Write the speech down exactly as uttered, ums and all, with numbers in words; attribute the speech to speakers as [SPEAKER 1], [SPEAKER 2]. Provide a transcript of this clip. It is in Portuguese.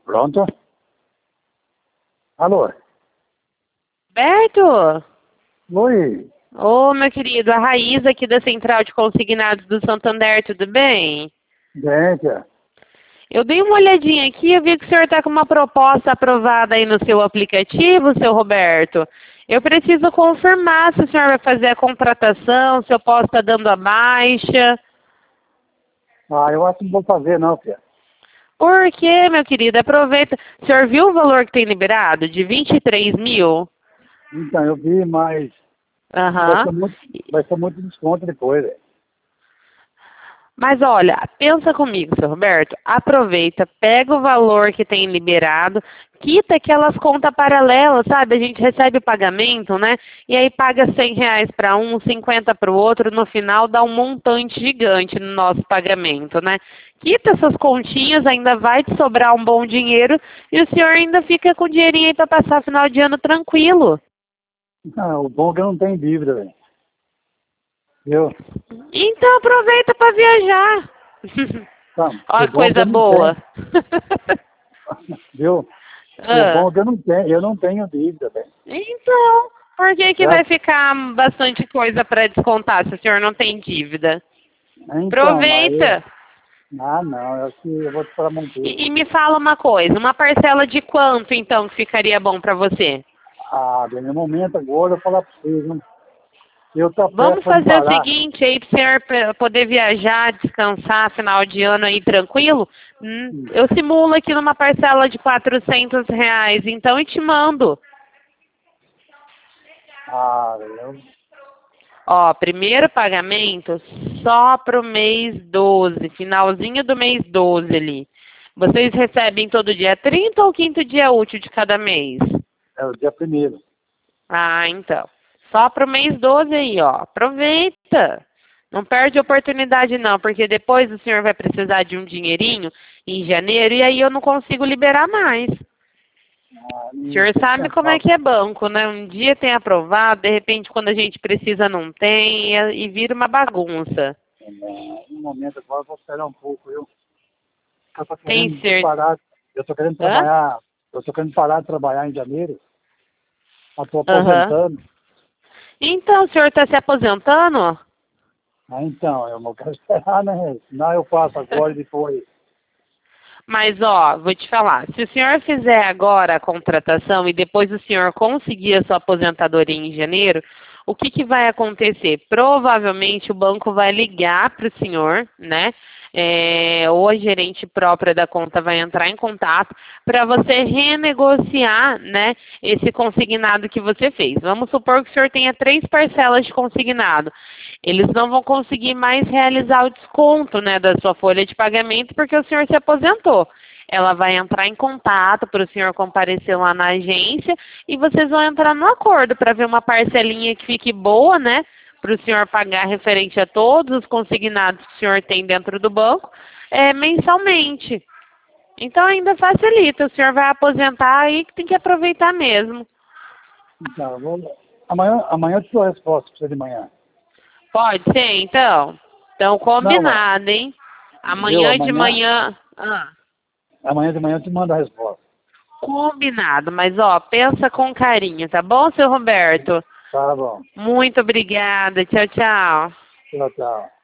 [SPEAKER 1] Pronto? Alô?
[SPEAKER 2] Roberto?
[SPEAKER 1] Oi.
[SPEAKER 2] Ô, meu querido, a Raíza aqui da Central de Consignados do Santander, tudo bem?
[SPEAKER 1] Bem, tia.
[SPEAKER 2] Eu dei uma olhadinha aqui, eu vi que o senhor está com uma proposta aprovada aí no seu aplicativo, seu Roberto. Eu preciso confirmar se o senhor vai fazer a contratação, se eu posso estar dando a baixa.
[SPEAKER 1] Ah, eu acho que não vou fazer não, tia.
[SPEAKER 2] Por quê, meu querido? Aproveita. O senhor viu o valor que tem liberado? De vinte e três mil?
[SPEAKER 1] Então, eu vi, mas vai
[SPEAKER 2] Aham.
[SPEAKER 1] ser muito, vai ser muito desconto depois, velho.
[SPEAKER 2] Mas olha, pensa comigo, seu Roberto. Aproveita, pega o valor que tem liberado, quita aquelas contas paralelas, sabe? A gente recebe o pagamento, né? E aí paga cem reais para um, cinquenta para o outro, no final dá um montante gigante no nosso pagamento, né? Quita essas continhas, ainda vai te sobrar um bom dinheiro e o senhor ainda fica com o dinheirinho aí para passar final de ano tranquilo.
[SPEAKER 1] Não, o bom é que eu não tenho dívida, velho. Viu?
[SPEAKER 2] Então aproveita para viajar.
[SPEAKER 1] Tá,
[SPEAKER 2] Olha
[SPEAKER 1] o
[SPEAKER 2] que
[SPEAKER 1] bom é que eu
[SPEAKER 2] coisa
[SPEAKER 1] não
[SPEAKER 2] boa.
[SPEAKER 1] tenho. Viu? O
[SPEAKER 2] Ah.
[SPEAKER 1] bom é que eu não tenho, eu não tenho dívida, velho.
[SPEAKER 2] Então, por que que vai
[SPEAKER 1] Certo?
[SPEAKER 2] ficar bastante coisa para descontar se o senhor não tem dívida?
[SPEAKER 1] Então, mas... eu-
[SPEAKER 2] Aproveita.
[SPEAKER 1] Ah, não, eu acho que eu vou para manter.
[SPEAKER 2] E, e me fala uma coisa, uma parcela de quanto então que ficaria bom para você?
[SPEAKER 1] Ah, bem, no momento agora eu vou falar para vocês, né? Eu tô perto
[SPEAKER 2] Vamos
[SPEAKER 1] para me
[SPEAKER 2] fazer o
[SPEAKER 1] parar.
[SPEAKER 2] seguinte aí para o senhor pe- poder viajar, descansar, final de ano aí tranquilo. Hum,
[SPEAKER 1] Hum.
[SPEAKER 2] eu simulo aqui numa parcela de quatrocentos reais, então e te mando.
[SPEAKER 1] Ah, eu...
[SPEAKER 2] Ó, primeiro pagamento só para o mês doze, finalzinho do mês doze ali. Vocês recebem todo dia trinta ou quinto dia útil de cada mês?
[SPEAKER 1] É o dia primeiro.
[SPEAKER 2] Ah, então. Só para o mês doze aí, ó. Aproveita. Não perde oportunidade não, porque depois o senhor vai precisar de um dinheirinho em janeiro e aí eu não consigo liberar mais.
[SPEAKER 1] Ah,
[SPEAKER 2] O
[SPEAKER 1] não
[SPEAKER 2] senhor
[SPEAKER 1] tem que
[SPEAKER 2] sabe como é
[SPEAKER 1] pensar.
[SPEAKER 2] que é banco, né? Um dia tem aprovado, de repente quando a gente precisa não tem e e vira uma bagunça.
[SPEAKER 1] É, no momento agora eu vou esperar um pouco, viu? Eu tô
[SPEAKER 2] Tem
[SPEAKER 1] querendo
[SPEAKER 2] certeza?
[SPEAKER 1] parar, eu tô querendo
[SPEAKER 2] Hã?
[SPEAKER 1] trabalhar, eu tô querendo parar de trabalhar em janeiro. Eu tô
[SPEAKER 2] Aham.
[SPEAKER 1] aposentando.
[SPEAKER 2] Então, o senhor está se aposentando?
[SPEAKER 1] Ah, então, eu não quero esperar, né? Senão eu faço agora e depois.
[SPEAKER 2] Mas, ó, vou te falar, se o senhor fizer agora a contratação e depois o senhor conseguir a sua aposentadoria em janeiro, o que, que vai acontecer? Provavelmente o banco vai ligar para o senhor, né? É, ou a gerente própria da conta vai entrar em contato para você renegociar, né, esse consignado que você fez. Vamos supor que o senhor tenha três parcelas de consignado. Eles não vão conseguir mais realizar o desconto, né, da sua folha de pagamento porque o senhor se aposentou. Ela vai entrar em contato para o senhor comparecer lá na agência e vocês vão entrar no acordo para ver uma parcelinha que fique boa, né, para o senhor pagar referente a todos os consignados que o senhor tem dentro do banco, é, mensalmente. Então ainda facilita, o senhor vai aposentar aí que tem que aproveitar mesmo.
[SPEAKER 1] Então, eu vou... Amanhã, amanhã eu te dou a resposta pra você de manhã.
[SPEAKER 2] Pode ser, então? Então
[SPEAKER 1] Não, mas,
[SPEAKER 2] combinado, hein?
[SPEAKER 1] viu,
[SPEAKER 2] Amanhã de
[SPEAKER 1] amanhã,
[SPEAKER 2] manhã. Ah,
[SPEAKER 1] amanhã de manhã eu te mando a resposta.
[SPEAKER 2] combinado, mas ó, pensa com carinho, tá bom, seu Roberto?
[SPEAKER 1] Tá bom.
[SPEAKER 2] Muito obrigada. Tchau, tchau.
[SPEAKER 1] Tchau, tchau.